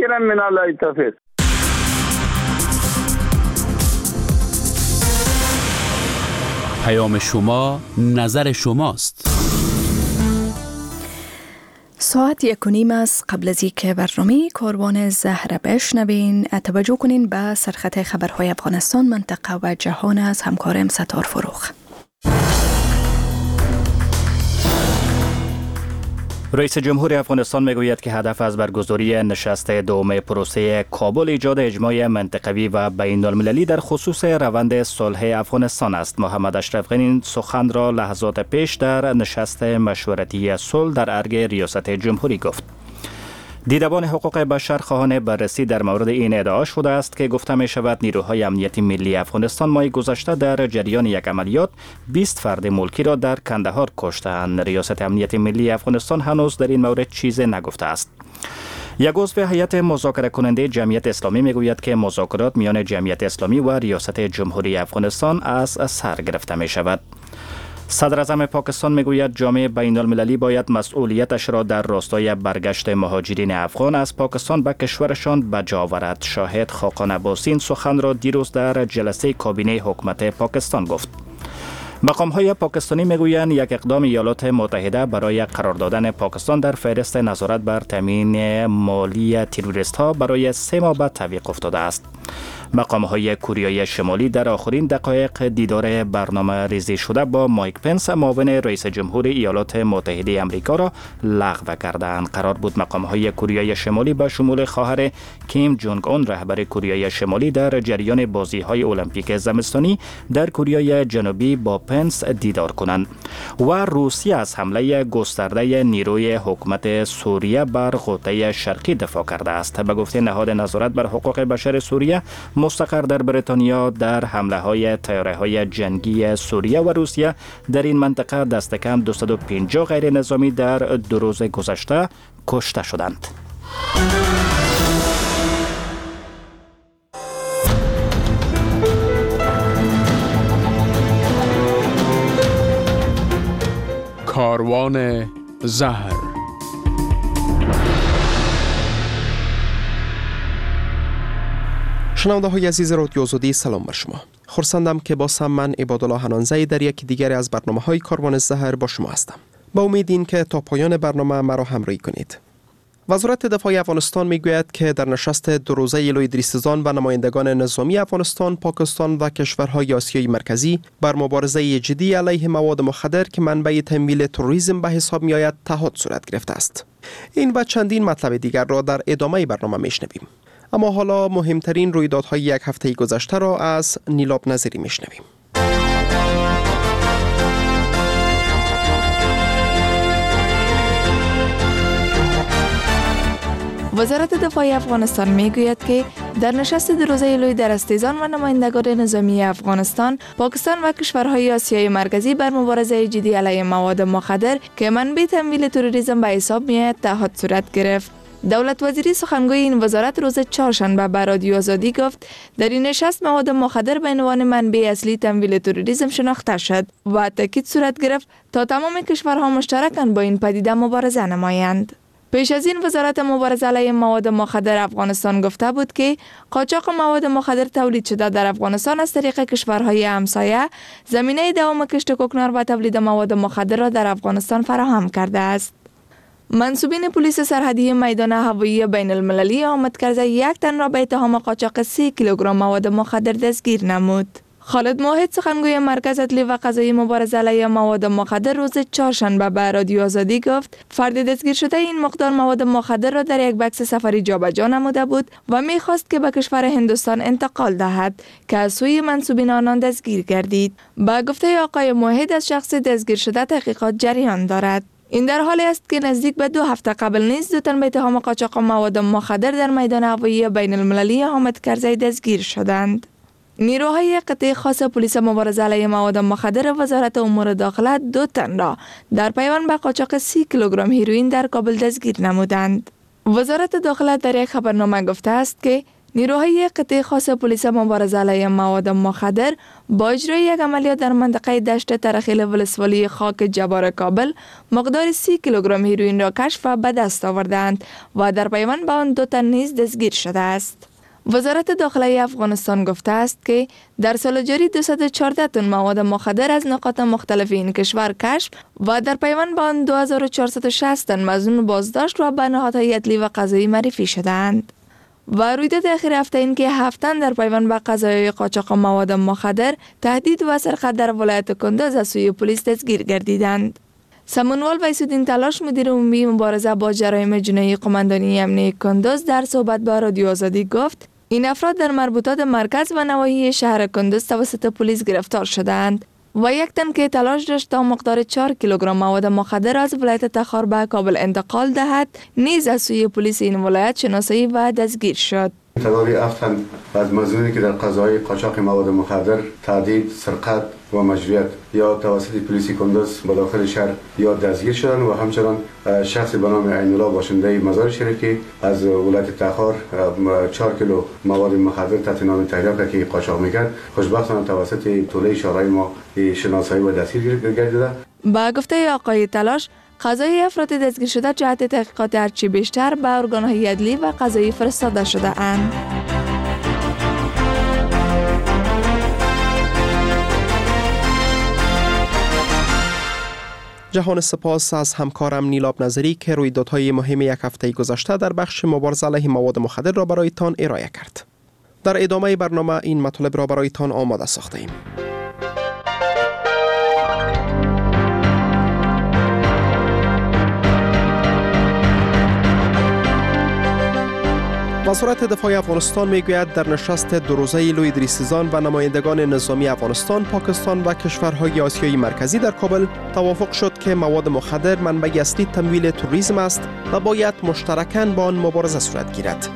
كثيرا من التوفيق. پیام شما، نظر شماست. ساعت 1:30 است. قبل از اینکه برنامه کاروان زهر بشنوین، توجه کنین به سرخط خبرهای افغانستان، منطقه و جهان از همکارم ستار فروخ. رئیس جمهور افغانستان میگوید که هدف از برگزاری نشست دوم پروسه کابل ایجاد اجماع منطقوی و بین المللی در خصوص روند صلح افغانستان است. محمد اشرف غنی این سخن را لحظات پیش در نشست مشورتی صلح در ارگ ریاست جمهوری گفت. دیدبان حقوق بشر خواهان بررسی در مورد این ادعا شده است که گفته می شود نیروهای امنیتی ملی افغانستان ماه گذشته در جریان یک عملیات 20 فرد ملکی را در کندهار کشتند. ریاست امنیتی ملی افغانستان هنوز در این مورد چیزی نگفته است. یک عضو هیئت مذاکره کننده جمعیت اسلامی میگوید که مذاکرات میان جمعیت اسلامی و ریاست جمهوری افغانستان از سر گرفته می شود. صدر اعظم پاکستان میگوید جامعه بین المللی باید مسئولیتش را در راستای برگشت مهاجرین افغان از پاکستان به کشورشان به جا آورد. شاهد خاقان عباسی این سخن را دیروز در جلسه کابینه حکومت پاکستان گفت. مقام‌های پاکستانی میگویند یک اقدام ایالات متحده برای قرار دادن پاکستان در فهرست نظارت بر تامین مالی تروریست‌ها برای 3 ماه بعد تعویق افتاده است. مقام‌های کوریای شمالی در آخرین دقایق دیدار برنامه ریزی شده با مایک پنس معاون رئیس جمهور ایالات متحده آمریکا را لغو کردند. قرار بود مقام‌های کوریای شمالی به شمول خواهر کیم جونگ اون رهبر کوریای شمالی در جریان بازی‌های المپیک زمستانی در کوریای جنوبی با پنس دیدار کنند. و روسیه از حمله گسترده نیروی حکومت سوریه بر غوطه شرقی دفاع کرده است. به گفته نهاد نظارت بر حقوق بشر سوریه مستقر در بریتانیا، در حمله‌های طیاره‌های جنگی سوریه و روسیه در این منطقه دست کم 250 غیر نظامی در 2 روز گذشته کشته شدند. کاروان زهر. شنونده های عزیز رادیو آزادی، سلام بر شما. خرسندم که با من عبادالله حنانزی در یکی دیگر از برنامه های کاروان زهر با شما هستم. با امید این که تا پایان برنامه مرا همراهی کنید. وزارت دفاع افغانستان میگوید که در نشست 2 روزه ایلو ادریسزان و نمایندگان نظامی افغانستان، پاکستان و کشورهای آسیای مرکزی بر مبارزه جدی علیه مواد مخدر که منبع تمویل تروریسم به حساب می آید تهاد صورت گرفته است. این و چندین مطلب دیگر را در ادامه برنامه میشنویم. اما حالا مهمترین رویدادهای یک هفته گذشته را از نیلاب نظری میشنویم. وزارت دفاع افغانستان میگوید که در نشست 2 روزه ایلو در استیزان و نمایندگان نظامی افغانستان، پاکستان و کشورهای آسیای مرکزی بر مبارزه جدی علیه مواد مخدر که منبع تمویل تروریسم به حساب میآید تهاد صورت گرفت. دولت وزیری سخنگوی این وزارت روز چهارشنبه به رادیو آزادی گفت در این نشست مواد مخدر به عنوان منبع اصلی تمویل تروریسم شناخته شد و تاکید صورت گرفت تا تمام کشورها مشترکاً با این پدیده مبارزه نمایند. پیش از این وزارت مبارزه علیه مواد مخدر افغانستان گفته بود که قاچاق مواد مخدر تولید شده در افغانستان از طریق کشورهای همسایه زمینه دوام کشت کوکنار و تولید مواد مخدر را در افغانستان فراهم کرده است. منصوبین پلیس سرحدی میدان هوایی بین المللی حامد کرزی 1 تن را به اتهام قاچاق 3 کیلوگرم مواد مخدر دستگیر نمود. خالد موحد سخنگوی مرکز عدلی و قضایی مبارزه علیه مواد مخدر روز چهارشنبه به رادیو آزادی گفت فرد دستگیر شده این مقدار مواد مخدر را در یک بکس سفری جابجا نموده بود و می‌خواست که به کشور هندوستان انتقال دهد که از سوی منصوبین آنان دستگیر گردید. با گفته آقای موحد از شخص دستگیر شده تحقیقات جریان دارد. این در حالی است که نزدیک به 2 هفته قبل نیز 2 تن به اتهام قاچاق مواد مخدر در میدان هوایی بین المللی حامد کرزی دستگیر شدند. نیروهای قطعه خاص پلیس مبارزه علیه مواد مخدر وزارت امور داخله 2 تن را در پیوند به قاچاق 30 کیلوگرم هیروئین در کابل دستگیر نمودند. وزارت داخله در یک خبرنامه گفته است که نیروهای قطعه خاص پلیس مبارزه علیه مواد مخدر با اجرای یک عملیات در منطقه دشت ترخیل ولسوالی خاک جبار کابل مقدار 30 کیلوگرم هیروئین را کشف و به دست آوردند و در پیوند به آن 2 تن نیز دستگیر شده است. وزارت داخلی افغانستان گفته است که در سال جاری 214 تن مواد مخدر از نقاط مختلف این کشور کشف و در پیوند به آن 2460 تن مظنون بازداشت و به نهادهای عدلی و قضایی معرفی شدند. و رویداد اخیر هفته این که 7 تن در پیوند به قضایای قاچاق مواد مخدر تهدید و سرقت در ولایت کندوز از سوی پلیس دستگیر گردیدند. سمونوال ویسودین تلاش مدیر عمومی مبارزه با جرایم جنایی قماندانی امنیه کندوز در صحبت با رادیو آزادی گفت این افراد در مربوطات مرکز و نواحی شهر کندوز توسط پلیس گرفتار شدند و یک تن که تلاش داشت تا مقدار 4 کیلوگرم مواد مخدر از ولایت تخار به کابل انتقال دهد نیز از سوی پلیس این ولایت شناسایی و دستگیر شد. تعدادی 7 تن از مظنونی که در قضای قاچاق مواد مخدر، تهدید، سرقت و مجروحیت یا توسط پلیس کندوز به داخل شهر یا دستگیر شدند و همچنان شخصی به نام عین‌الله باشنده مزار شریفی از ولایت تخار 4 کیلو مواد مخدر تحت نام تحریک که قاچاق میکرد خوشبختانه توسط توله اشاره ما شناسایی و دستگیر گردیده. با گفته آقای تلاش قضای افراد دستگیر شده جهت تحقیقات هرچی بیشتر به ارگان‌های عدلی و قضایی فرستاده شده اند. جهان سپاس از همکارم نیلاب نظری که رویدادهای مهم یک هفته گذشته در بخش مبارزه علیه مواد مخدر را برایتان ارائه کرد. در ادامه برنامه این مطالب را برایتان آماده ساخته ایم. وزارت دفاع افغانستان میگوید در نشست 2 روزه لوی دریستیزان و نمایندگان نظامی افغانستان، پاکستان و کشورهای آسیای مرکزی در کابل توافق شد که مواد مخدر منبع اصلی تمویل تروریسم است و باید مشترکاً با آن مبارزه صورت گیرد.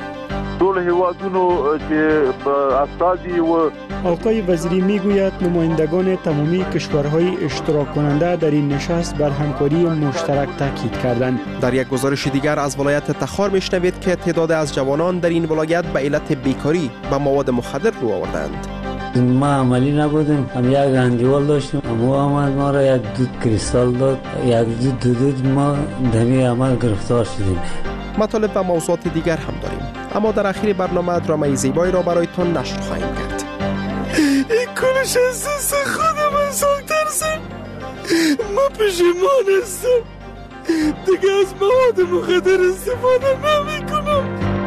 آقای وزیری میگوید نمایندگان تمامی کشورهای اشتراک کننده در این نشست بر همکاری مشترک تاکید کردند. در یک گزارش دیگر از ولایت تخار میشنوید که تعداد از جوانان در این ولایت به علت بیکاری به مواد مخدر رو آوردند. ما عملی نبودیم، هم یک اندیوال داشتیم، امو آمد ما را یک دود کریستال داد، یک دود ما دمی عمل گرفتار شدیم. مطالب و موضوعات دیگر هم داریم، اما در آخر برنامه درامای زیبایی را برایتان نشر خواهیم کرد. این کلش احساس خودم انسان ترسم، ما پشیمان هستم، دیگه از مواد مخدر استفاده نمی کنم.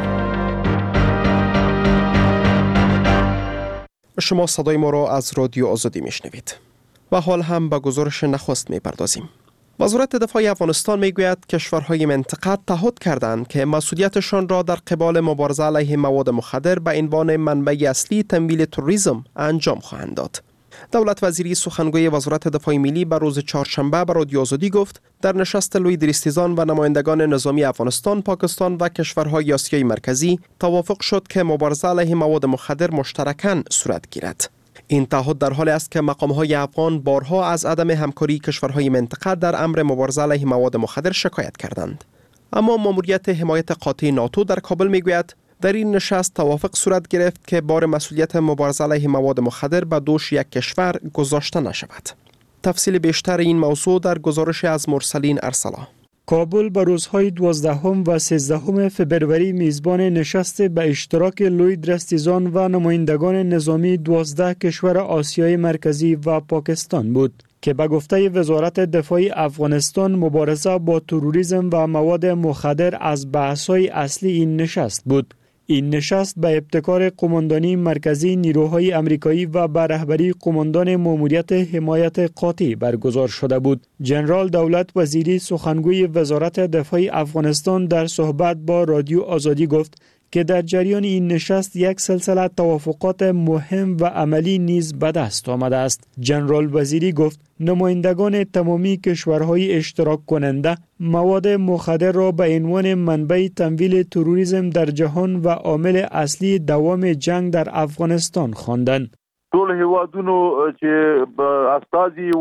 شما صدای ما را از رادیو آزادی میشنوید و حال هم به گزارش نخست میپردازیم. وزارت دفاع افغانستان میگوید کشورهای منطقه تعهد کردند که مسئولیتشان را در قبال مبارزه علیه مواد مخدر به عنوان منبع اصلی تمویل تروریسم انجام خواهند داد. دولت وزیری سخنگوی وزارت دفاع ملی به روز چهارشنبه به رادیو آزادی گفت در نشست لوی دریستیزان و نمایندگان نظامی افغانستان، پاکستان و کشورهای آسیای مرکزی توافق شد که مبارزه علیه مواد مخدر مشترکاً صورت گیرد. این تعهد در حالی است که مقام‌های افغان بارها از عدم همکاری کشورهای منطقه در امر مبارزه علیه مواد مخدر شکایت کردند. اما ماموریت حمایت قاطع ناتو در کابل میگوید در این نشست توافق صورت گرفت که بار مسئولیت مبارزه علیه مواد مخدر به دوش یک کشور گذاشته نشود. تفصیل بیشتر این موضوع در گزارش از مرسلین ارسلا. کابل به روزهای 12 و 13 فبروری میزبان نشست به اشتراک لوی دریستیزان و نمایندگان نظامی 12 کشور آسیای مرکزی و پاکستان بود که به گفته وزارت دفاع افغانستان مبارزه با تروریسم و مواد مخدر از بحث‌های اصلی این نشست بود. این نشست به ابتکار قماندانی مرکزی نیروهای امریکایی و به رهبری قماندان ماموریت حمایت قاطع برگزار شده بود. جنرال دولت وزیری سخنگوی وزارت دفاع افغانستان در صحبت با رادیو آزادی گفت که در جریان این نشست یک سلسله توافقات مهم و عملی نیز به دست آمده است. جنرال وزیری گفت نمایندگان تمامی کشورهای اشتراک کننده مواد مخدر را به عنوان منبع تمویل تروریسم در جهان و عامل اصلی دوام جنگ در افغانستان خواندند. ټول هیوادونو چې استازي و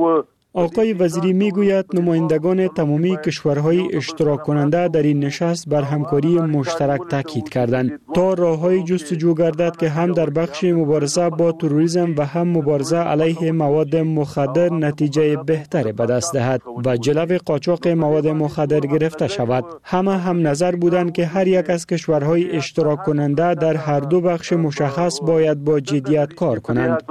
آقای وزیری میگوید نمایندگان تمامی کشورهای اشتراک کننده در این نشست بر همکاری مشترک تاکید کردند تا راههای جستجو گردد که هم در بخش مبارزه با تروریسم و هم مبارزه علیه مواد مخدر نتیجه بهتری به دست دهد و جلو قاچاق مواد مخدر گرفته شود. همه هم نظر بودند که هر یک از کشورهای اشتراک کننده در هر دو بخش مشخص باید با جدیت کار کنند.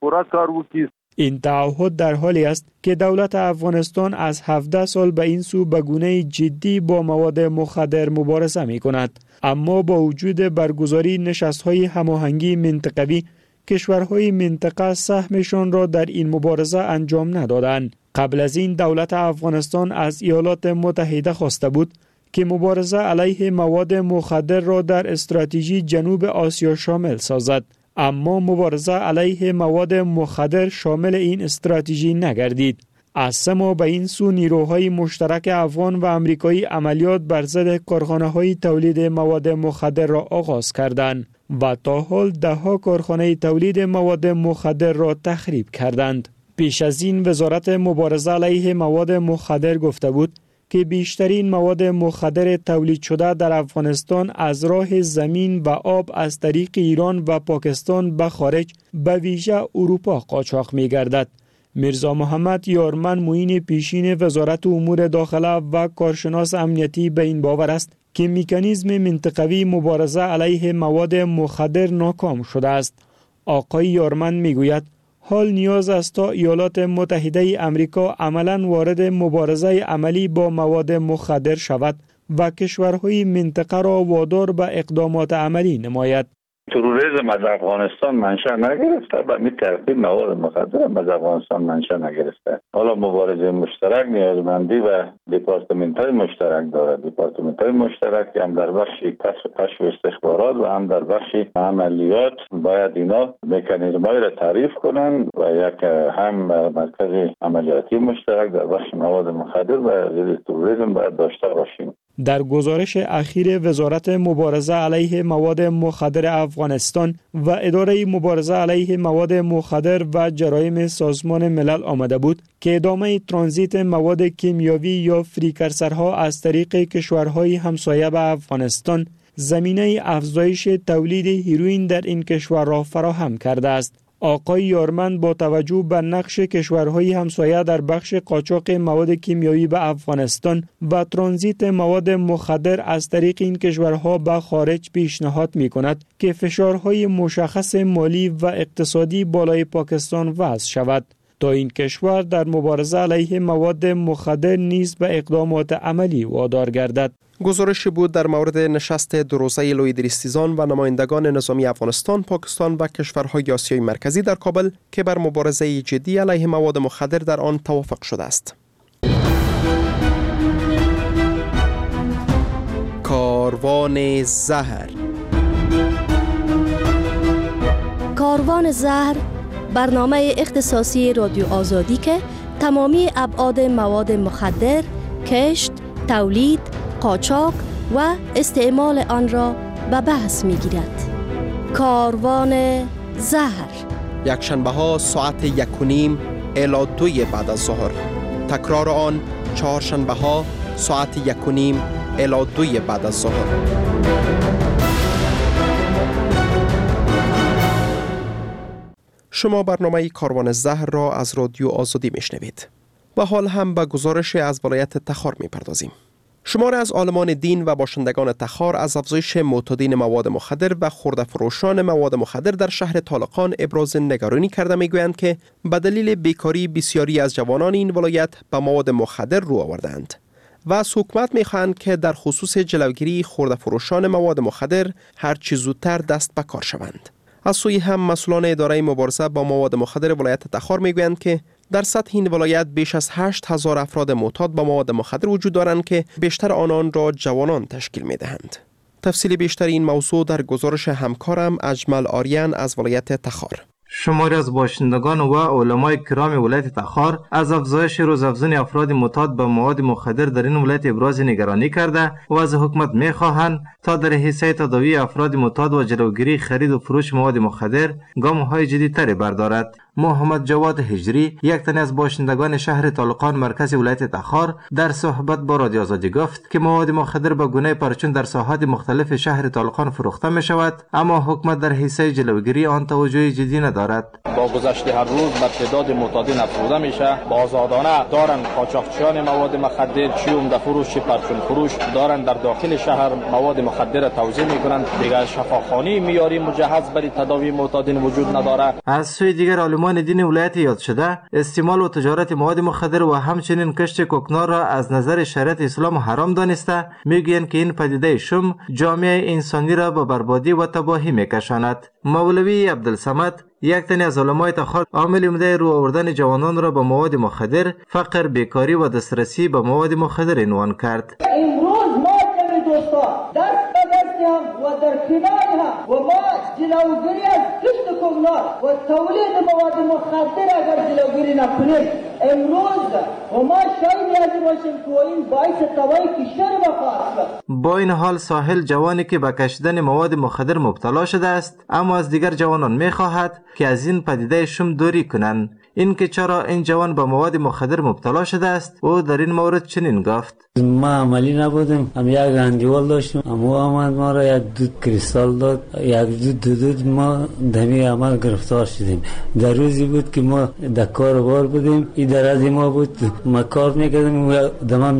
این تعهد در حالی است که دولت افغانستان از 17 سال به این سو به گونه جدی با مواد مخدر مبارزه می کند. اما با وجود برگزاری نشست‌های هماهنگی منطقوی، کشورهای منطقه سهمشان را در این مبارزه انجام ندادند. قبل از این دولت افغانستان از ایالات متحده خواسته بود که مبارزه علیه مواد مخدر را در استراتژی جنوب آسیا شامل سازد. اما مبارزه علیه مواد مخدر شامل این استراتژی نگردید. از 3 ماه به این سو نیروهای مشترک افغان و امریکایی عملیات بر ضد کارخانه‌های تولید مواد مخدر را آغاز کردند و تا حال 10 کارخانه تولید مواد مخدر را تخریب کردند. پیش از این وزارت مبارزه علیه مواد مخدر گفته بود که بیشترین مواد مخدر تولید شده در افغانستان از راه زمین و آب از طریق ایران و پاکستان به خارج به ویژه اروپا قاچاق می گردد. میرزا محمد یارمن معین پیشین وزارت امور داخله و کارشناس امنیتی به این باور است که مکانیزم منطقوی مبارزه علیه مواد مخدر ناکام شده است. آقای یارمن می گوید حال نیاز است تا ایالات متحده امریکا عملاً وارد مبارزه عملی با مواد مخدر شود و کشورهای منطقه را وادار به اقدامات عملی نماید. تروریسم از افغانستان منشأ نگرفته و می ترتیب مواد مخدر از افغانستان منشأ نگرفته. حالا مبارزه مشترک نیازمندی و دپارتمنت‌های مشترک دارد. دپارتمنت‌های مشترک هم در بخش کشف استخبارات و هم در بخش عملیات باید اینا مکانیزم‌های را تعریف کنند و یک هم مرکز عملیاتی مشترک در بخش مواد مخدر و ضد تروریسم باید داشته باشیم. در گزارش اخیر وزارت مبارزه علیه مواد مخدر افغانستان و اداره مبارزه علیه مواد مخدر و جرایم سازمان ملل آمده بود که ادامه ترانزیت مواد کیمیاوی یا فریکرسرها از طریق کشورهای همسایه به افغانستان زمینه افزایش تولید هیروئین در این کشور را فراهم کرده است. آقای یارمن با توجه به نقش کشورهای همسایه در بخش قاچاق مواد کیمیایی به افغانستان و ترانزیت مواد مخدر از طریق این کشورها به خارج پیشنهاد می کند که فشارهای مشخص مالی و اقتصادی بالای پاکستان وضع شود تا این کشور در مبارزه علیه مواد مخدر نیز به اقدامات عملی وادار گردد. گزارش بود در مورد نشست دو روزه لوی درستیزان و نمایندگان نظامی افغانستان، پاکستان و کشورهای آسیای مرکزی در کابل که بر مبارزه جدی علیه مواد مخدر در آن توافق شده است. کاروان زهر. کاروان زهر برنامه اختصاصی رادیو آزادی که تمامی ابعاد مواد مخدر، کشت، تولید، قاچاق و استعمال آن را به بحث می گیرد. کاروان زهر یکشنبه ها ساعت 1:30 الی 2 بعد از ظهر. تکرار آن چهارشنبه ها ساعت 1:30 الی 2 بعد از ظهر. شما برنامه کاروان زهر را از رادیو آزادی میشنوید. و حال هم به گزارش از ولایت تخار میپردازیم. شمار از عالمان دین و باشندگان تخار از افزایش معتادین مواد مخدر و خرده فروشان مواد مخدر در شهر طالقان ابراز نگرانی کرده میگویند که به دلیل بیکاری بسیاری از جوانان این ولایت به مواد مخدر رو آوردند و از حکومت میخواهند که در خصوص جلوگیری خرده فروشان مواد مخدر هر چه زودتر دست به کار شوند. از سوی هم مسئولان اداره مبارزه با مواد مخدر ولایت تخار میگویند که در سطح این ولایت بیش از 8,000 افراد معتاد با مواد مخدر وجود دارند که بیشتر آنان را جوانان تشکیل می‌دهند. تفصیل بیشتر این موضوع در گزارش همکارم اجمل آریان از ولایت تخار. شماری از باشندگان و علمای کرام ولایت تخار از افزایش روزافزون افراد معتاد به مواد مخدر در این ولایت ابراز نگرانی کرده و از حکومت می‌خواهند تا در حیثیت تداوی افراد معتاد و جلوگیری خرید و فروش مواد مخدر گام‌های جدی‌تری بردارد. محمد جواد هجری، یک تن از باشندگان شهر طالقان مرکز ولایت تخار، در صحبت با رادیو آزادی گفت که مواد مخدر به گونه پرچون در ساحات مختلف شهر طالقان فروخته می شود، اما حکومت در حیث جلوگیری آن توجه جدی ندارد. با گذشت هر روز بر تعداد معتادین افزوده میشه. با آزادانه دارن قاچاقچیان مواد مخدر، چی عمده فروش چی پرچون فروش دارن در داخل شهر مواد مخدر را توزیع میکنن. دیگر شفاخانه معیاری مجهز برای تداوی معتادین وجود نداره. از سوی دیگر عالمان دین ولایت یاد شده استعمال و تجارت مواد مخدر و همچنین کشت کوکنار را از نظر شریعت اسلام حرام دانسته، میگویند که این پدیده شوم جامعه انسانی را به بربادی و تباهی میکشاند. مولوی عبدالصمد، یک تن از علمای تخار، عامل عمده رو آوردن جوانان را به مواد مخدر، فقر، بیکاری و دسترسی به مواد مخدر عنوان کرد. امروز ما دوستان دست به دستی هم و در کنار هم و ما جلوگیری از کشت کوکنار و تولید مواد مخدر اگر جلوگیری نکنیم، امروز و ما شاید از باشیم که این باعث تباهی کشور بخواهد. با این حال ساحل جوانی که به کشیدن مواد مخدر مبتلا شده است، اما از دیگر جوانان میخواهد که از این پدیده شوم دوری کنند. این که چرا این جوان به مواد مخدر مبتلا شده است، او در این مورد چنین گفت: ما عملی نبودیم، هم یک گندیوال داشتیم، امو آمد ما را یک دود کریستال داد، یک دود ما دمی عمل گرفتار شدیم. در روزی بود که ما در کار بار بودیم، این در از ما بود، ما کار میکردیم و دما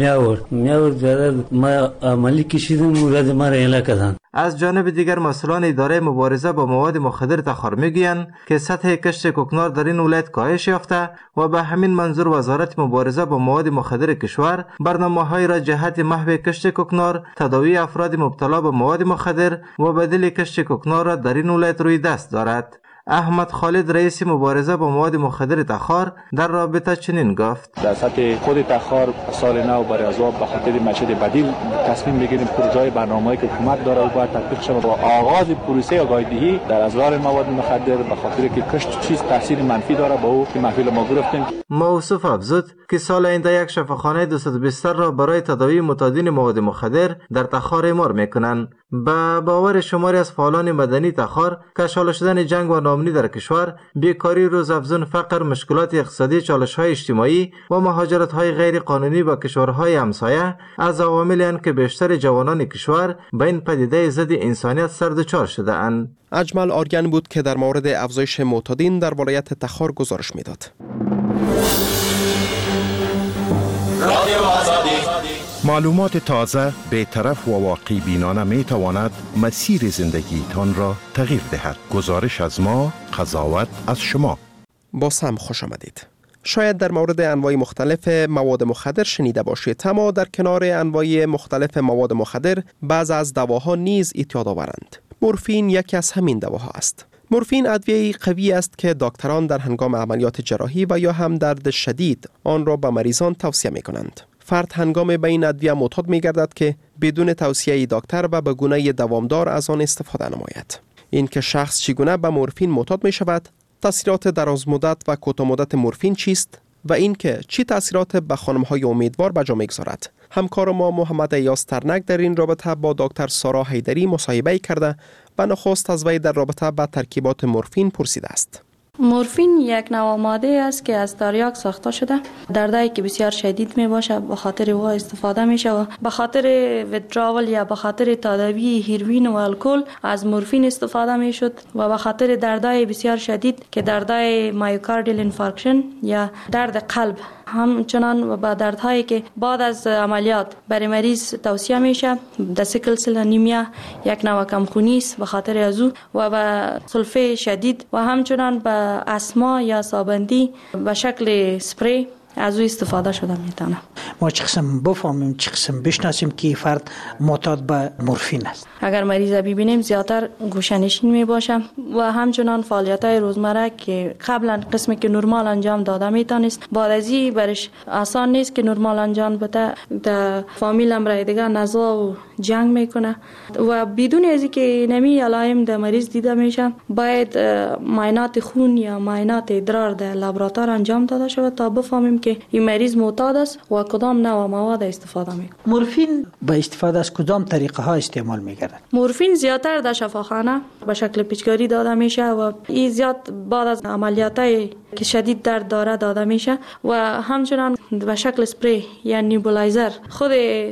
میآورد ما عملی کشیدیم و رد ما را ایله کردن. از جانب دیگر مسئولان اداره مبارزه با مواد مخدر تخار میگویند که سطح کشت کوکنار در این ولایت کاهش یافته و به همین منظور وزارت مبارزه با مواد مخدر کشور برنامه‌های را جهت محو کشت کوکنار، تداوی افراد مبتلا به مواد مخدر و بدیل کشت کوکنار را در این ولایت روی دست دارد. احمد خالد، رئیس مبارزه با مواد مخدر تخار، در رابطه چنین گفت: در سطح خود تخار سال نو برای ازواب به خاطر مسجد بدیل تصمیم میگیریم پروژه برنامه‌ای که حکومت داره و باید تطبیق شود با آغاز پروسه آگاهی‌دهی در ازرار مواد مخدر، به خاطر که کشت چیز تاثیر منفی داره با او که محفل ما گرفتیم. موصوف افزود که سال آینده یک شفاخانه 200 بستر را برای تداوی معتادین مواد مخدر در تخار اعمار میکنند. به باور شماری از فعالان مدنی تخار، کشاله شدن جنگ و ناامنی در کشور، بیکاری روزافزون، فقر، مشکلات اقتصادی، چالش‌های اجتماعی و مهاجرت‌های غیر قانونی به کشورهای همسایه از عواملی اند که بیشتر جوانان کشور به این پدیده ضد انسانیت سردچار شده اند. اجمل آریان بود که در مورد افزایش معتادین در ولایت تخار گزارش میداد. معلومات تازه، بی‌طرف و واقعی بینانه می تواند مسیر زندگیتان را تغییر دهد. گزارش از ما، قضاوت از شما. باز هم خوش آمدید. شاید در مورد انواع مختلف مواد مخدر شنیده باشید، اما در کنار انواع مختلف مواد مخدر بعض از دواها نیز اعتیاد آورند. مورفین یکی از همین دواها است. مورفین ادویه‌ای قوی است که دکتران در هنگام عملیات جراحی و یا هم درد شدید آن را به مریضان توصیه می کنند. فرد هنگام به این ادویه معتاد می گردد که بدون توصیه دکتر و به گونه دوامدار از آن استفاده نماید. این که شخص چگونه به مورفین معتاد می شود، تاثیرات درازمدت و کوتاه‌مدت مورفین چیست و این که چی تاثیرات به خانم‌های امیدوار به جا می‌گذارد. همکار ما محمد ایاس ترنک در این رابطه با دکتر سارا حیدری مصاحبه کرده و نخست از وی در رابطه با ترکیبات مورفین پرسیده است. مورفین یک نوع ماده است که از تریاک ساخته شده. دردایی که بسیار شدید می باشه به خاطر او استفاده می شود. به خاطر ویتراول یا به خاطر تداوی هیروئین و الکل از مورفین استفاده می شد و به خاطر دردای بسیار شدید که دردای مایوکاردیال انفارکشن یا درد قلب، همچنان با دردهایی که بعد از عملیات برای مریض توصیه میشه، در سیکل سل انیمیا یک نوع کمخونی است به خاطر از او و به سلفه شدید و همچنان به اسما یا سابندی به شکل سپری از او استفاده شده میتونه. ما چه قسم بفهمیم، چه قسم بشناسیم که فرد معتاد به مورفین است؟ اگر مریض ببینیم زیادتر گوشه‌نشین می باشه و همچنان فعالیت‌های روزمره که قبلا قسمی که نرمال انجام داده میتونست بعد از این برش آسان نیست که نرمال انجام بده. در فامیل هم رای دیگه نزا و جنگ میکنه و بدون از اینکه نمی علائم در مریض دیده میشه باید معاینات خون یا معاینات ادرار در لابراتوار انجام داده شود تا بفهمیم که که این مریض معتاد است و کدام نوع مواد استفاده میکنه. مورفین به استفاده از کدام طریقه ها استعمال میگردد؟ مورفین زیادتر در شفاخانه به شکل پیچکاری داده میشه و این زیاد بعد از عملیاتایی که شدید درد داره داده میشه و همچنان به شکل اسپری یا نیبولایزر خود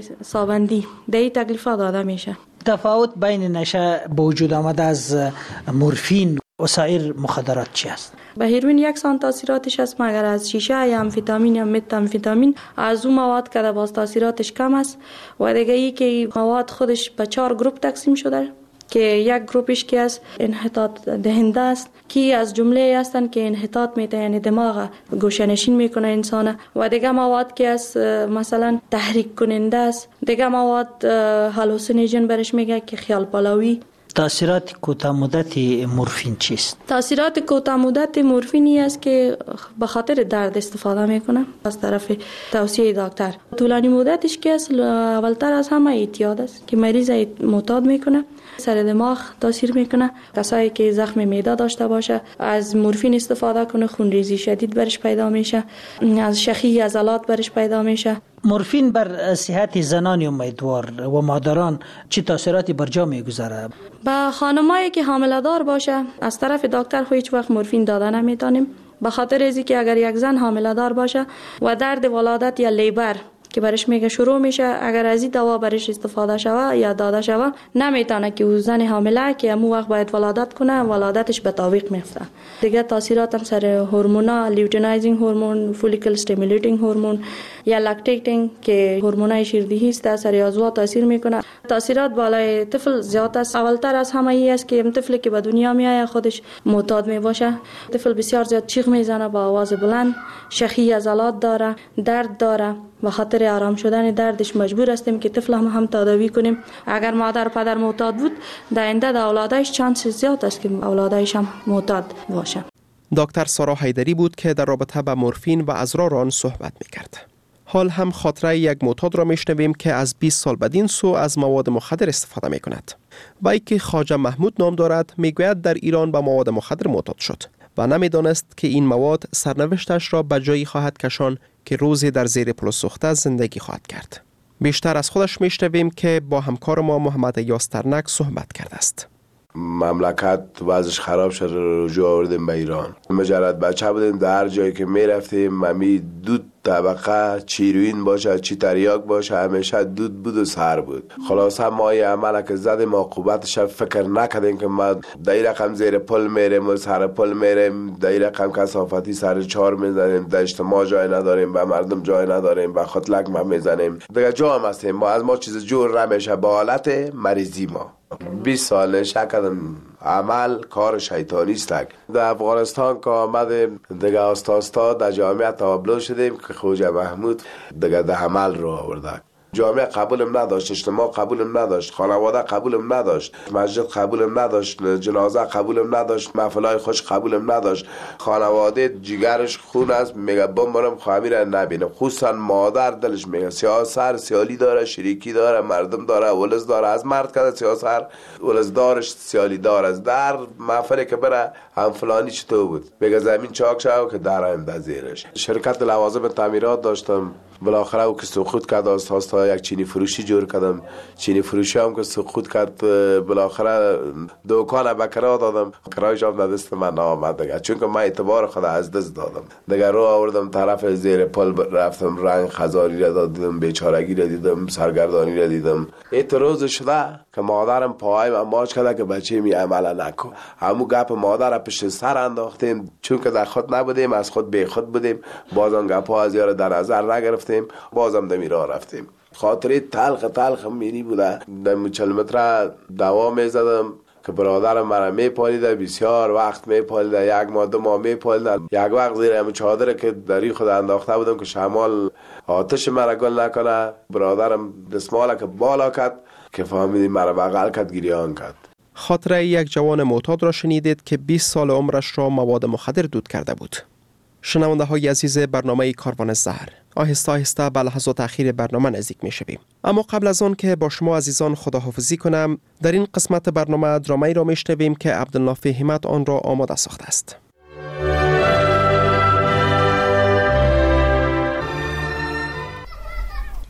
سابندی در این تکلیفات داده میشه. تفاوت بین نشه به وجود آمده از مورفین و سایر مخدرات چی است؟ به هیروین یکسان تاثیراتش است، مگر از شیشه یا امفیتامین یا متامفیتامین از اون مواد که باز تاثیراتش کم است و دیگه ای که مواد خودش به 4 گروپ تقسیم شده که یک گروپش که از انحطاط دهنده است که از جمله هستند که انحطاط میده، یعنی دماغ گوشه‌نشین میکنه انسان، و دیگه مواد که از مثلا تحریک کننده است، دیگه مواد هالوسینوژن برش میگه که خیال پالاوی. تاثیرات کوتاه مدت مورفین چیست؟ تاثیرات کوتاه مدت مورفینی است که به خاطر درد استفاده میکنه از طرف توصیه دکتر. طولانی مدتش که اولتر از همه اعتیاد است که مریض معتاد میکنه، سر دماغ تاثیر میکنه. کسایی که زخم معده داشته باشه از مورفین استفاده کنه، خونریزی شدید برش پیدا میشه، از شخی عضلات برش پیدا میشه. مورفین بر صحت زنان امیدوار و مادران چه تاثیراتی بر جا میگذاره؟ به خانمایی که حامله دار باشه از طرف دکتر هیچ وقت مورفین داده نمیتونیم، به خاطر ازی که اگر یک زن حامله دار باشه و درد ولادت یا لیبر که برش میگه شروع میشه، اگر از این دوا برش استفاده شوه یا داده شوه نمیتونه که او زن حامله که امو وقت باید ولادت کنه ولادتش به تعویق میفته. دیگه تاثیرات هم سر هورمونا، لیوتینایزینگ هورمون، فولیکل استیمولیتینگ هورمون یا لاکتیتینگ که هورمونای شیردهی است سر عضو تاثیر میکنه. تاثیرات بالای طفل زیاد است. اولتر از همه ای است که طفلی که به دنیا میاد خودش معتاد میباشه. طفل بسیار زیاد چیغ میزنه با آواز بلند، شخی عضلات داره، درد داره. به خاطر آرام شدن دردش مجبور هستیم که طفل هم تداوی کنیم. اگر مادر پدر معتاد بود در آینده در اولادش چانس زیاد است که اولادش هم معتاد باشه. دکتر سارا حیدری بود که در رابطه با مورفین و اضرار آن صحبت می‌کرد. حال هم خاطره یک معتاد را میشنویم که از 20 سال بدین سو از مواد مخدر استفاده میکند. وی که خواجه محمود نام دارد میگوید در ایران با مواد مخدر معتاد شد و نمیدانست که این مواد سرنوشتش را به جایی خواهد کشان که روزی در زیر پل سوخته زندگی خواهد کرد. بیشتر از خودش میشنویم که با همکار ما محمد یاسترنک صحبت کرده است. مملکت وضعش خراب شد، رجوع آوردیم به ایران. مجرد بچه بودیم، در هر جایی که میرفتیم ممی دود طبقه چیروین باشه چی تریاک باشه همیشه دود بود و سر بود. خلاصه ما یه عمل که زدیم عاقبتش فکر نکردیم که ما در رقم زیر پل میریم و سر پل میریم، در رقم کثافتی سر 4 میزنیم، در اجتماع جای نداریم، به مردم جای نداریم، به خطلک ما میزنیم، دیگه جا هم هستیم. ما از ما چیز جور نمیشه با حالت مریضی. ما 20 سال نشه کردم عمل کار شیطانی است. در افغانستان که آمدیم دیگه آستا در جامعه تابلو شدیم که خواجه محمود دیگه در عمل رو آورده. جامعه قبولم نداشت، اجتماع قبولم نداشت، خانواده قبولم نداشت، مسجد قبولم نداشت، جنازه قبولم نداشت، محفلای خوش قبولم نداشت. خانواده جیگرش خون است، میگه بمونم خواهمی را نبینم. خصوصا مادر دلش میگه سیاست سیالی داره، شریکی داره، مردم داره، ولز داره. از مرد که سیاست ولز دارش سیالی داره. از در محفلی که بره هم فلانی چطور بود میگه زمین چاک شو که درم در زیرش. شرکت لوازم تعمیرات داشتم، بالاخره او که سقوط کرد هاستا یک چینی فروشی جور کردم. چینی فروشی هم که سقوط کرد بالاخره دکان به کرا دادم، کرایش هم در دست من آمد دیگه، چون که من اعتبار خود از دست دادم دیگه. رو آوردم طرف زیر پل رفتم، رنگ خزاری را دیدم، بیچارگی را دیدم، سرگردانی را دیدم. ایت روز شده که مادرم پاهایم ماچ کرده که بچه می عمل نکن. همو گپ مادر پشت سر انداختیم، چون که در خود نبودیم، از خود بی خود بودیم. بازم گپ ها از یار در نظر نگرفتیم، بازم دمی راه رفتیم. خاطره تلخ میری بوده. دم 40 متر دوا میزدم که برادرم مرا میپالیده، بسیار وقت میپالیده، 1 ماه 2 ماه میپالیده. یک وقت زیر هم چادر که دری خود انداخته بودم که شمال آتش مرا گل نکنه، برادرم دستمال که بالا کرد که فهمیدیم مرا بغل کرد، گریان کرد. خاطره یک جوان معتاد را شنیدید که 20 سال عمرش را مواد مخدر دود کرده بود. شنونده های عزیز برنامه کاروان زهر، آهسته آهسته به لحظات اخیر برنامه نزدیک می شویم. اما قبل از آن که با شما عزیزان خداحافظی کنم، در این قسمت برنامه درامه‌ای را می شنویم که عبدالنافع همت آن را آماده ساخته است.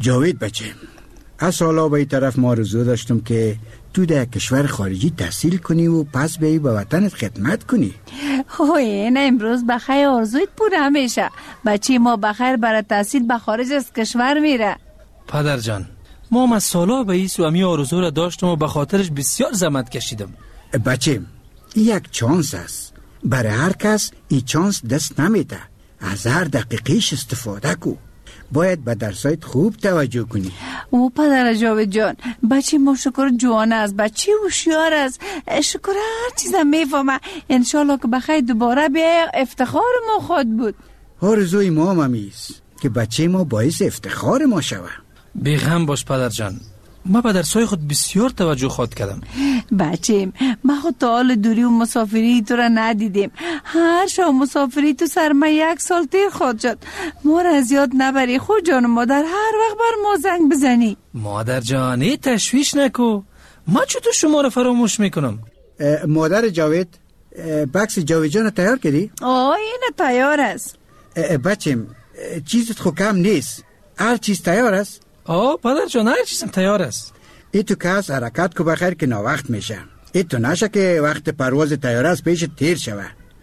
جاوید بچه، از سالا به این طرف ما رزو داشتم که تو در کشور خارجی تحصیل کنی و پس بیایی به وطنت خدمت کنی. این امروز بخیر آرزویت پوره میشه. بچه ما بخیر برای تحصیل به خارج از کشور میره. پدر جان، ما از سالا به ایس و امی آرزو را داشتم و به خاطرش بسیار زحمت کشیدم. بچه، یک چانس است. برای هر کس این چانس دست نمیده. از هر دقیقیش استفاده کو. باید به درسایت خوب توجه کنی. او پدر جاوید جان، بچه ما شکر جوان است، بچه هوشیار است، شکر هر چیزم میفهمه. انشالله که بخیر دوباره بیای، افتخار ما خود بود. آرزوی ما هم همیست که بچه ما باعث افتخار ما شوه. بیغم باش پدر جان، ما به درسای خود بسیار توجه خود کردم. بچه ما خود تا حال دوری و مسافری تو را ندیدیم. هر شب مسافری تو سر ما 1 سال تیر خود شد. ما را از یاد نبری. خود جان مادر هر وقت بر ما زنگ بزنی. مادر جان تشویش نکو، ما چطور شما را فراموش میکنم. مادر جاوید، بکس جاوید جان تیار کردی؟ این تیار است. بچه چیزت خو کم نیست، هر چیز تیار است. پدر جان هر چیزم تیار است. ای تو کس حرکت کو بخیر که ناوقت میشه. ای تو نشه که وقت پرواز تیار است پیش تیر شوه.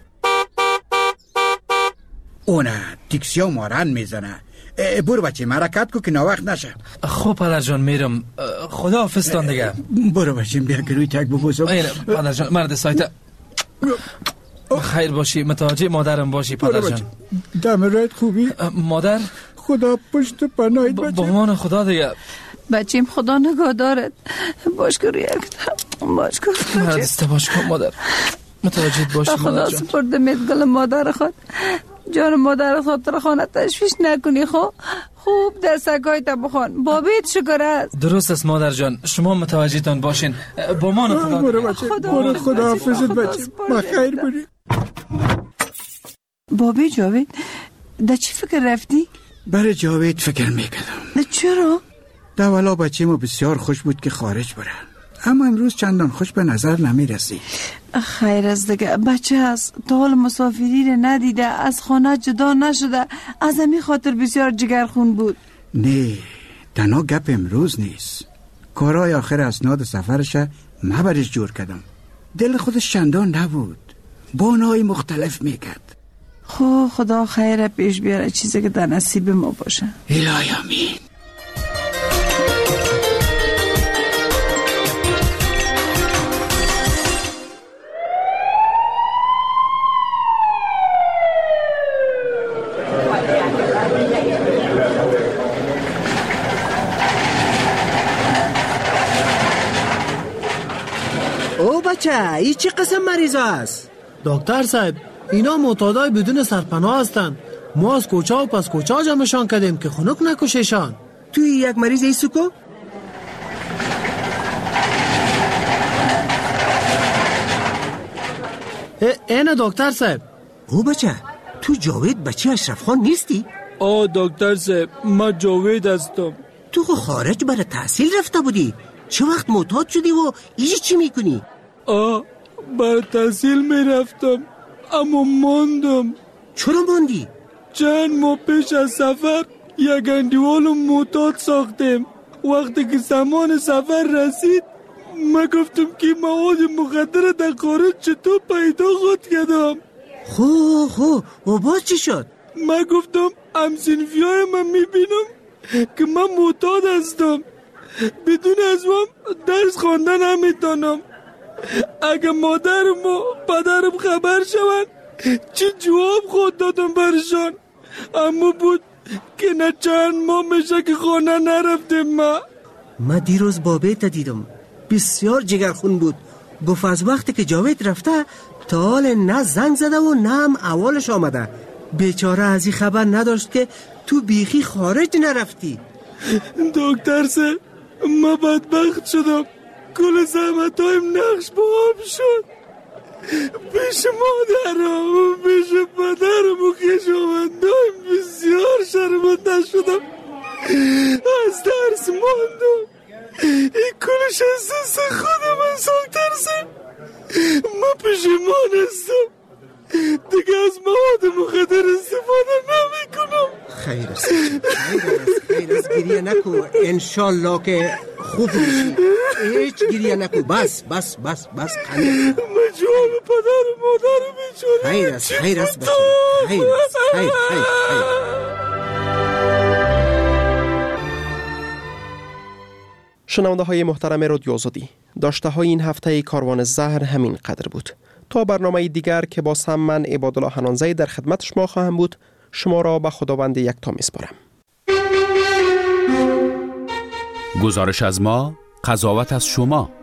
اونه تیکسیا مارن میزنه. برو بچه حرکت کو که ناوقت نشه. خب پدر جان میرم. خدا حافظ تان دیگه. برو بچه بیا که روی تک ببوسم. پدر جان مرد سایت خیر باشی، متوجه مادرم باشی پدر جان. دم رایت خوبی؟ مادر خدا پشت پناهید بچه. با امان خدا دیگه. بچیم خدا نگاه دارد. باش که روی اکتم باش که مردسته باش کن مادر. متوجه باشی مادر جان. خدا سپرده میدگل مادر خود. جان مادر خاطر خانه تشویش نکنی. خوب در سگای تا بخون. بابیت شکر است. درست است مادر جان، شما متوجه تان باشین. با امان خدا. برو بچه، برو خدا حافظت بچه. ما خیر بری. بابی جاوید در چی فکر رفتی؟ برای جاوید فکر میکردم. چرا؟ دولا بچه ما بسیار خوش بود که خارج بره، اما امروز چندان خوش به نظر نمیرسی. خیر از دیگه بچه هست، تا حال مسافری رو ندیده، از خانه جدا نشده، از امی خاطر بسیار جگرخون بود. نه تنها گپ امروز نیست، کارای آخر اسناد سفرش ما برش جور کردم. دل خودش چندان نبود، بانای مختلف میکرد. خدا خیر پیش بیاره، چیزی که در نصیب ما باشه. الهی آمین. او بچه ای چی قسم مریض است؟ دکتر صاحب اینا معتادای بدون سرپناه هستند. ما از کوچه و پس کوچه جمعشان کردیم که خنک نکششان. توی یک مریض ایسو کو؟ اینه دکتر صاحب. او بچه تو جاوید بچه اشرف خان نیستی؟ دکتر صاحب ما جاوید هستم. تو خارج برای تحصیل رفته بودی، چه وقت معتاد شدی و ایجی چی میکنی؟ برای تحصیل میرفتم اما ماندم. چرا ماندی؟ چند ماه پیش از سفر یک اندیوال معتاد ساختیم. وقتی که زمان سفر رسید ما گفتم که مواد مخدر در خارج چطور پیدا خود کردم. و باز چی شد؟ ما گفتم همسنفیای من میبینم که من معتاد هستم، بدون از من درس خواندن نمیتونم. اگه مادرم و پدرم خبر شون چی جواب خود دادم برشان. اما بود که نه چند ماه میشه که خانه نرفتیم. ما دیروز بابیت دیدم، بسیار جگرخون بود. گفت از وقتی که جاوید رفته تا حال نه زنگ زده و نه هم اولش آمده. بیچاره از این خبر نداشت که تو بیخی خارج نرفتی. دکتر صاحب ما بدبخت شدم، کل زحمتایم نقش با آب شد. پیش مادرم و پیش پدرم و خویشاوندایم بسیار شرمنده شدم، از درس ماندم. این کلش احساس خودم انسان ترسم. ما پشیمان هستم، دیگه از مواد مخدر استفاده نمی کنم. خیر است خیر است گریه نکو انشالله که خوب میشی هیچ گریه نکو بس خنده جواب پدر و مادر بیچاره خیر است بچه خیر شنونده های محترم رادیو آزادی، داشته های این هفته کاروان زهر همین قدر بود. تا برنامه دیگر که با من عبادالله حنانزی در خدمت شما خواهم بود، شما را به خداوند یکتا میسپارم. گزارش از ما، قضاوت از شما.